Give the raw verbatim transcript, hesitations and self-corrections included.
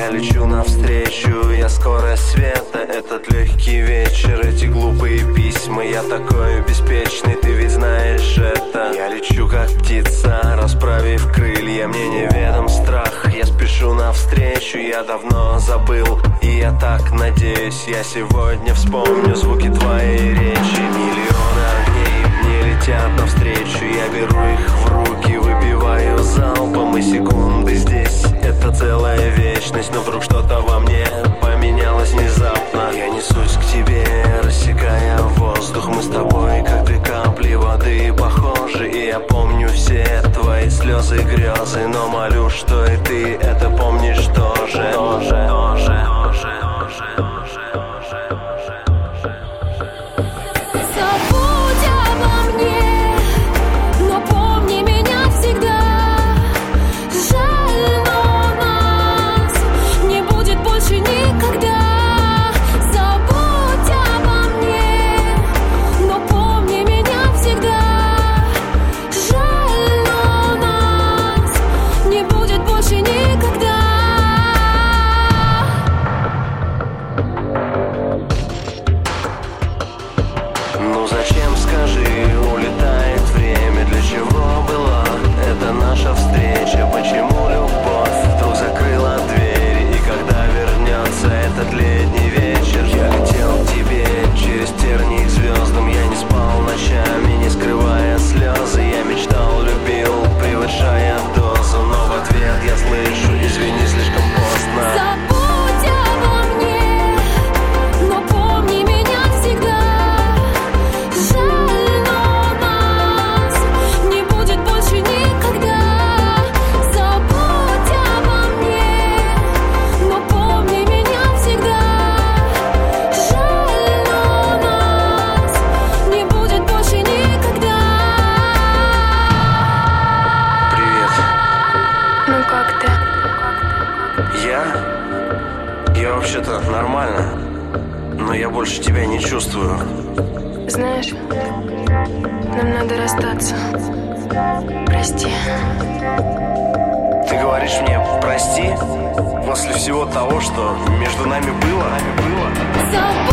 Я лечу навстречу, я скорость света. Этот легкий вечер, эти глупые письма. Я такой беспечный, ты ведь знаешь это. Я лечу как птица, расправив крылья. Мне неведом страх, я спешу навстречу. Я давно забыл, и я так надеюсь, я сегодня вспомню звуки твоей речи. Миллионы огней мне летят навстречу. Я беру их в руки, выпиваю залпом. И секунды здесь, это целая вечность. Но вдруг что-то во мне поменялось внезапно. Я несусь к тебе, рассекая воздух. Мы с тобой как две капли воды похожи. И я помню все твои слезы и грезы. Но молю, что и ты это помнишь тоже. Тоже, тоже, тоже, тоже, тоже, тоже, тоже. Забудь обо мне, но помни меня всегда. Жаль, но нас не будет больше никогда. Забудь обо мне, но помни меня всегда. Жаль, но нас не будет больше никогда. Ну зачем, скажи, улетает время? Для чего была эта наша встреча? Почему любовь вдруг закрыла двери? И когда вернется этот летний вечер? Я летел к тебе через тернии к звездам. Я не спал ночами, не скрывая слезы. Я мечтал, любил, превышая дозу. Но в ответ я слышу: извини, слишком поздно. Забудь обо мне, но помни меня всегда. Жаль, но нас не будет больше никогда. Забудь обо мне, но помни меня всегда. Жаль, но нас не будет больше никогда. Привет. Ну как ты? Я? Я вообще-то нормально, но я больше тебя не чувствую. Знаешь, нам надо расстаться. Прости. Ты говоришь мне прости после всего того, что между нами было? Забудь